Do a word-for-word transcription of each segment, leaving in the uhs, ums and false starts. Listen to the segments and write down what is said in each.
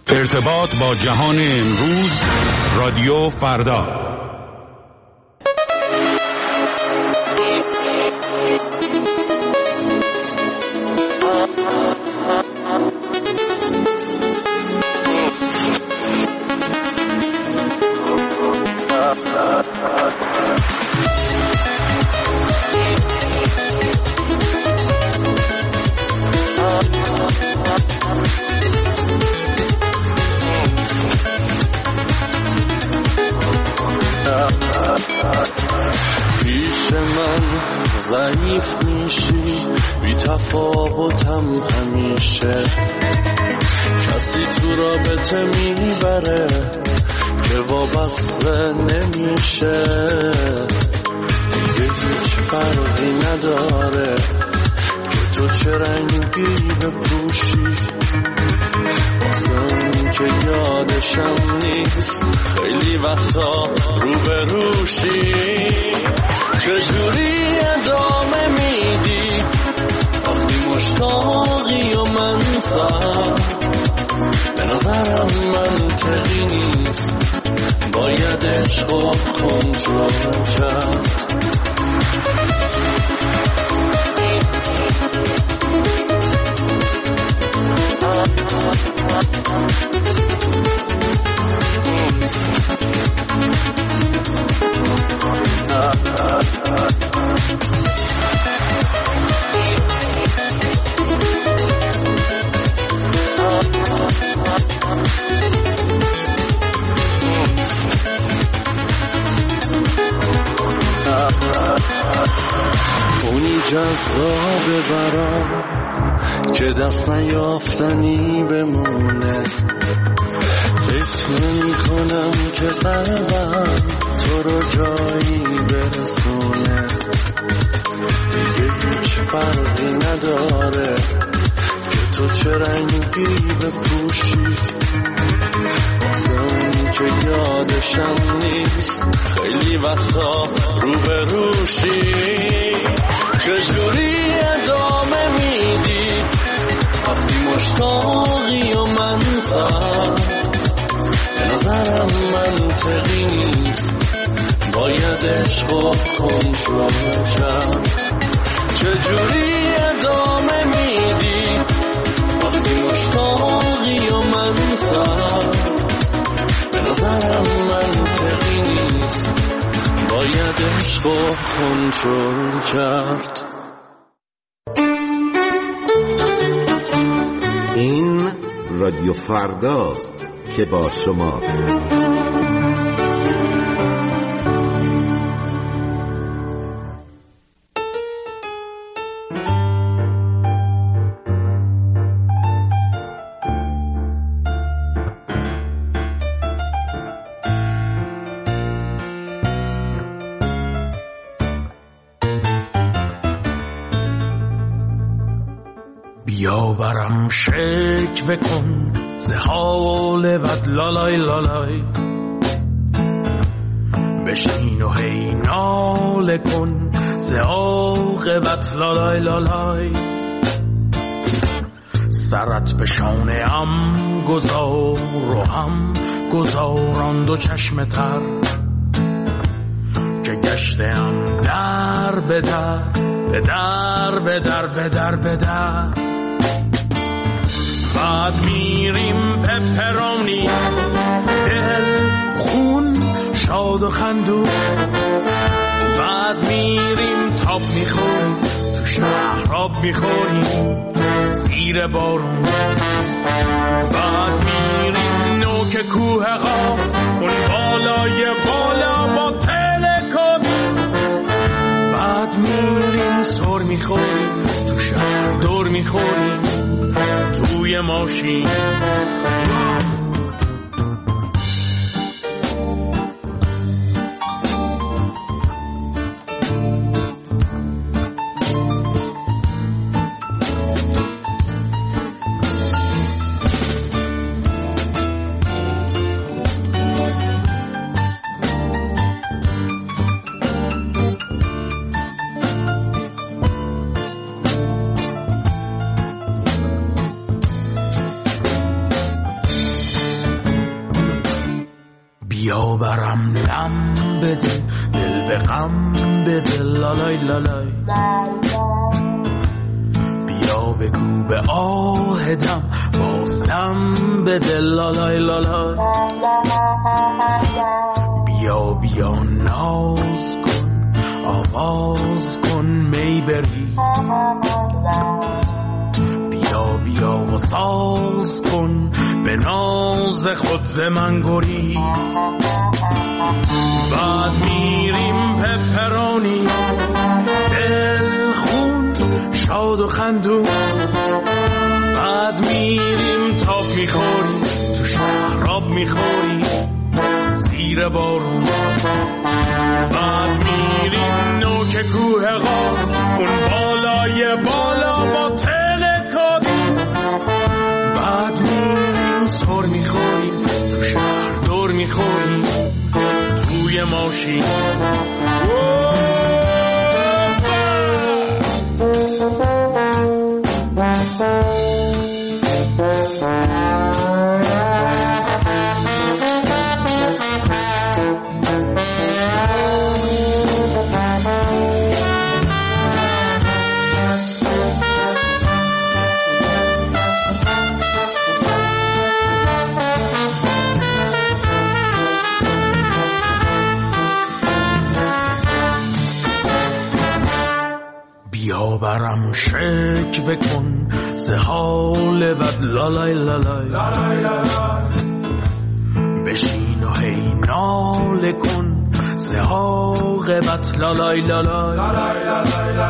ارتباط با جهان امروز، رادیو فردا. پیش من ضعیف میشی، بی تفاوتم همیشه. کسی تو رابطه میبره که وابسته نمیشه. دیگه هیچ فرقی نداره که تو چه رنگی بپوشی. واسه اون که یادشم نیست خیلی وقتا روبروشی. چجوری ادامه میدی وقتی مشتاقی و من سر؟ به نظرم منطقی نیست، باید عشق و کنترل کرد. اونی جذابه برام که دست نیافتنی بمونه. فکر نمی کنم که قلبم تو رو جایی برسونه. دیگه هیچ فرقی نداره که تو چه رنگی بپوشی. واسه اون که یادشم نیست خیلی وقتا روبروشی. چجوری ادامه میدی وقتی مشتاقی و من سر؟ به نظرم منطقی نیست، باید عشق و کنترل کرد. چجوری ادامه میدی وقتی مشتاقی و من سر؟ به نظرم منطقی نیست، باید عشق و کنترل کرد. این رادیو فرداست که با شماست. بیا برم شک بکن ز حال بد لالای لالای. بشین و هی ناله کن ز عاقبت لالای لالای. سرت به شانه ام گذار و هم گذاران دو چشم تر که گشتم در به در به در به در به در به در. بعد میریم پپرونی دل خون شاد و خندون. بعد میریم تاب میخوریم تو شهراب میخوریم زیر بارون. بعد میریم نوک کوه قاف اون بالای بالا با تلکابین. بعد میریم سر میخوریم تو شهر دور میخوریم توی ماشین. بیا برم لم بده دل به غم بده لالای لالای بیا بگو به آهدم بازدم بده لالای لالای بیا بیا ناز کن آواز کن می بری بیا بیا و ساز کن به ناز خود ز من گریز بعد میریم پپرانی دل خون شاد و خندون بعد میریم تاب میخوریم تو شراب میخوریم زیر بارون بعد میریم نوک کوه غار اون بالای بالا با تلکابی بعد میریم سر میخوریم تو شهر دور میخوریم توی ماشین بیا برم شکوه کن ز حال بد لالای لالای بشین و هی ناله کن ز عاقبت لالای لالای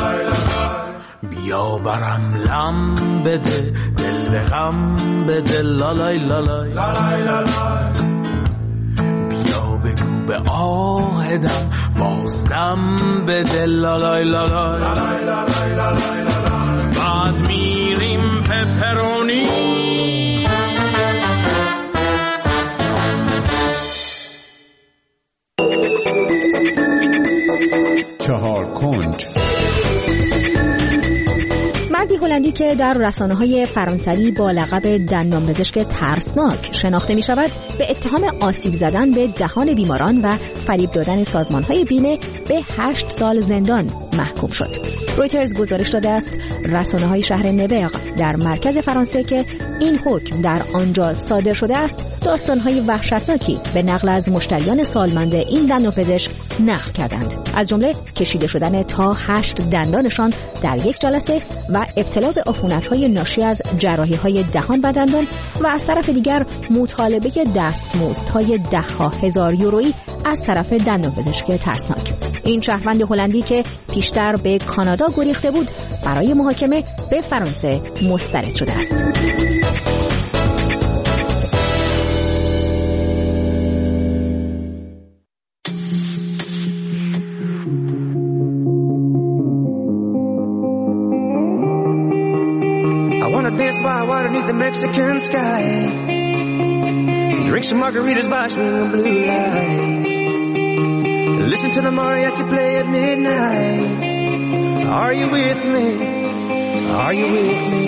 بیا برم لم بده دل به غم بده لالای لالای بیا بگو به آهدم بازدم بده لالای لالای بعد میریم پپرونی چهار کنج. مردی هلندی که در رسانه‌های فرانسوی با لقب دندانپزشک ترسناک شناخته می‌شود، به اتهام آسیب زدن به دهان بیماران و فریب دادن سازمان‌های بیمه به هشت سال زندان محکوم شد. رویترز گزارش داده است رسانه‌های شهر نوئق در مرکز فرانسه که این حکم در آنجا صادر شده است، داستان‌های وحشتناکی به نقل از مشتریان سالمند این دندانپزشک نقل کردند، از جمله کشیده شدن تا هشت دندانشان در یک جلسه و ابتلا به عفونت‌های ناشی از جراحی‌های دهان و دندان و از طرف دیگر مطالبه دستمزدهای ده‌ها هزار یورویی از طرف دندانپزشک ترسناک. این شهروند هلندی که پیشتر به کانادا گریخته بود، برای محاکمه به فرانسه مسترد شده است. Dance by water beneath the Mexican sky. Drink some margaritas by swinging blue lights. Listen to the mariachi play at midnight. Are you with me? Are you with me?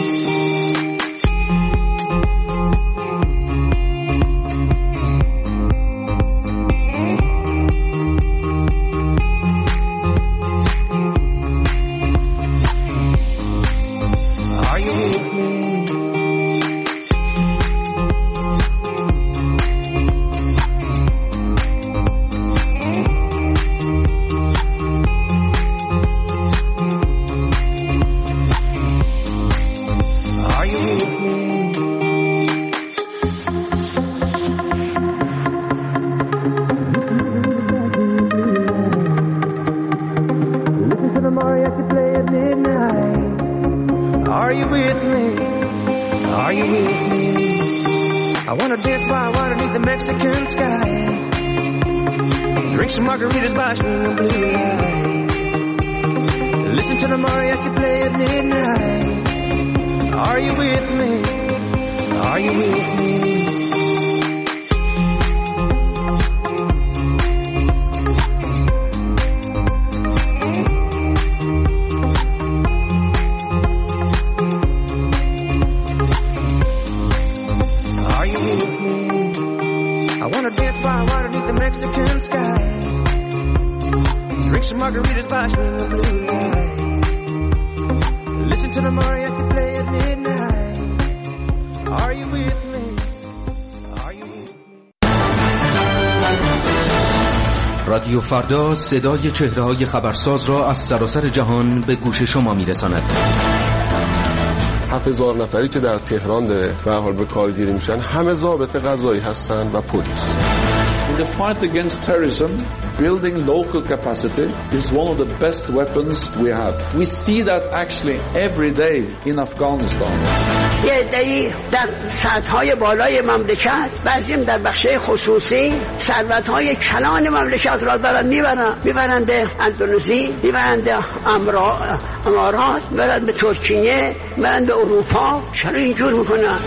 Mexican sky. Drink some margaritas by swinging blue lights. Listen to the mariachi play at midnight. Are you with me? Are you with me? wanna dance by water beneath the Mexican sky. Drink some margaritas by the blue light. Listen to the mariachi play at midnight. Are you with me? Are you with me? رادیو فردا صدای چهره‌های خبرساز را از سراسر جهان به گوش شما می‌رساند. هفت هزار نفری که در تهران به حال به کارگیری میشن همه ضابط قضایی هستن و پلیس. In the fight against terrorism, building local capacity is one of the best weapons we have. We see that actually every day in Afghanistan. یه عده‌ای در سطح‌های بالای مملکت، بعضیم در بخش‌های خصوصی ثروت‌های کلان مملکت را دارن میبرن، میبرن به اندونزی، میبرن به امارات، میبرن به ترکیه، میبرن به اروپا. چرا اینجور میکنن؟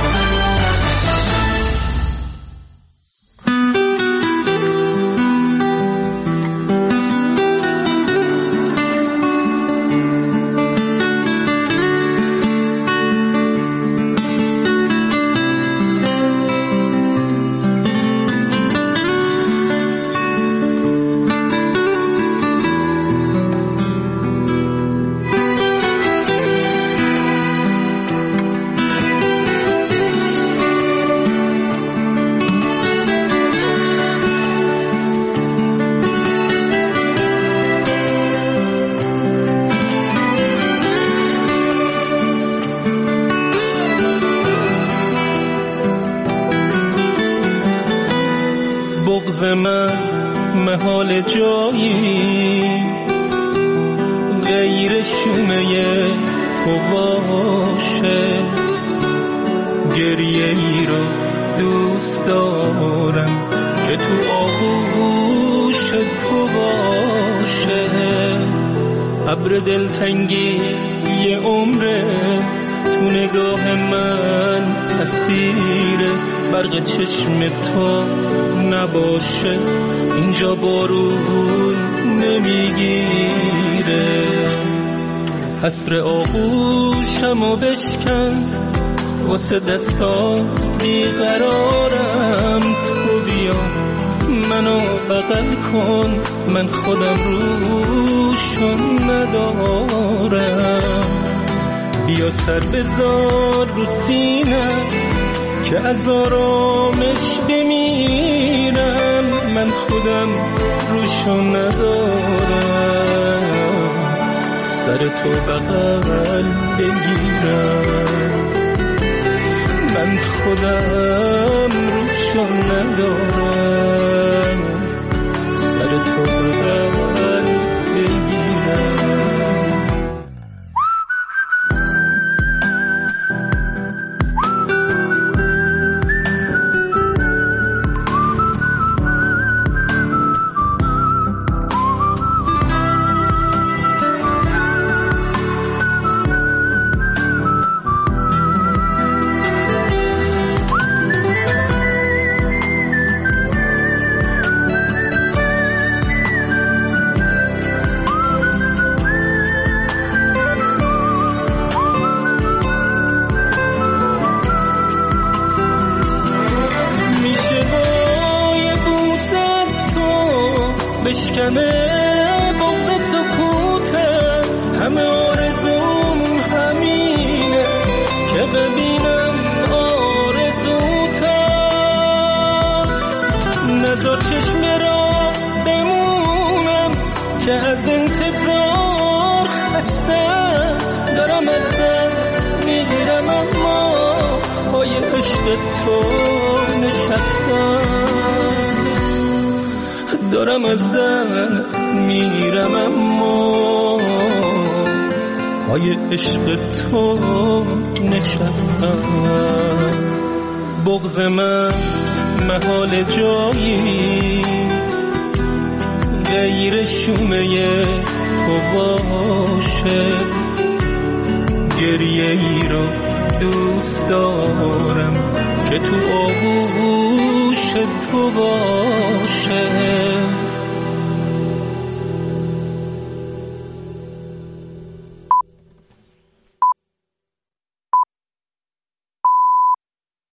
بغض من محال جایی غیر شومه تو باشه، گریه ای رو دوست دارم که تو آغوش تو باشه. ابر دلتنگی یه عمره تو نگاه من اسیر برق چشم تو نباشه. اینجا بارون نمیگیره، حسر آغوشمو بشکن واسه دستان بیقرارم. تو بیا منو بغل کن، من خودم روشون ندارم. بیا سر بذار رو سینه که از آرامش بمیرم، من خودم روشو ندارم. سر تو بغل بگیرم، من خودم روشو ندارم. سر تو بغل بگیرم. بشکنه بغض سکوته، همه آرزوم همینه که ببینم آرزوتم. نذار چشم را بمونم که از انتظار خستم، دارم از دست میگیرم اما پای عشق تو نشستم. دارم از دست میرم اما پای عشق تو نشستم. بغض من محال جایی غیر شومه تو باشه، گریه ای رو دوست دارم که تو آغوش تو باشه.